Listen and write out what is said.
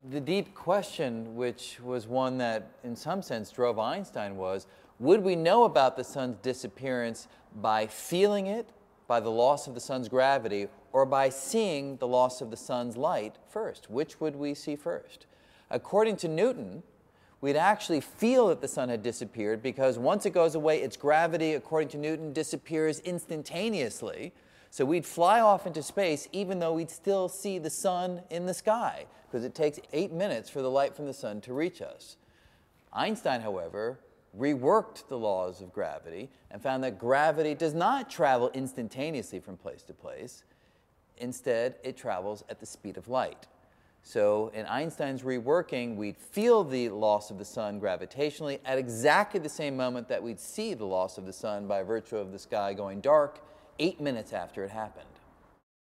The deep question, which was one that in some sense drove Einstein, was would we know about the sun's disappearance by feeling it, by the loss of the sun's gravity, or by seeing the loss of the sun's light first? Which would we see first? According to Newton, we'd actually feel that the sun had disappeared because once it goes away, its gravity, according to Newton, disappears instantaneously. So we'd fly off into space even though we'd still see the sun in the sky, because it takes 8 minutes for the light from the sun to reach us. Einstein, however, reworked the laws of gravity and found that gravity does not travel instantaneously from place to place. Instead, it travels at the speed of light. So in Einstein's reworking, we'd feel the loss of the sun gravitationally at exactly the same moment that we'd see the loss of the sun by virtue of the sky going dark 8 minutes after it happened.